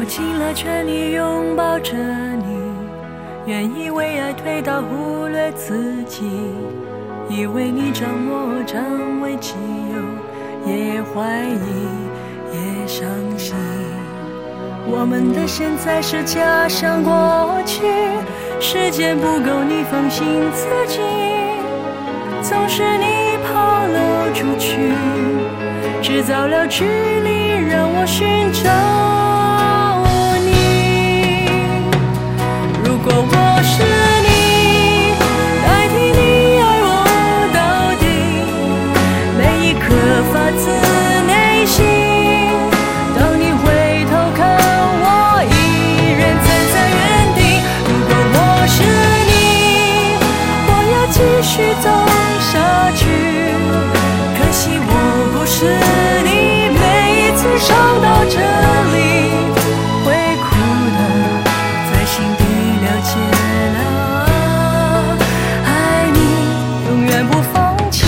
我尽了全力拥抱着你，愿意为爱推倒忽略自己，以为你掌握占为己有，也怀疑也相信。我们的现在是加上过去，时间不够你放心自己，总是你跑了出去，制造了距离让我寻找你。如果我是你，代替你爱我到底，每一刻发自内心，当你回头看我依然站在原地。如果我是你，我要继续走下去，可惜我不是你，每一次伤到这里会哭的在心底了解了，爱你永远不放弃。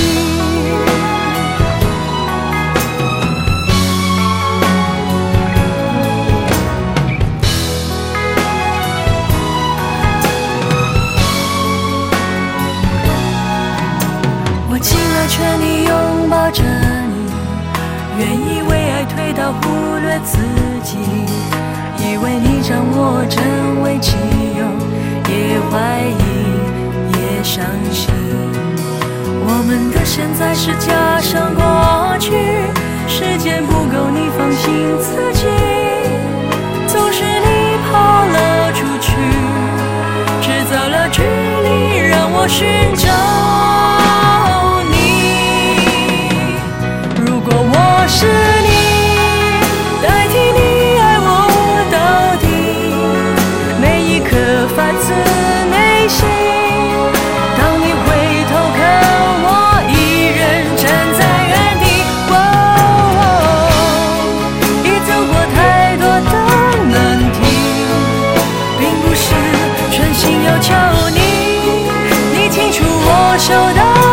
我尽了全力拥抱着你，愿意为爱推倒忽略自己，以为你掌握占为己有，也怀疑也相信。我们的现在是加上过去，时间不够你放心自己，总是你跑了出去，制造了距离让我寻找你。如果我是你，代替你爱我到底，每一刻发自内心，当你回头看我依然站在原地。已走过太多的难题，并不是全心要求你，你清楚我手的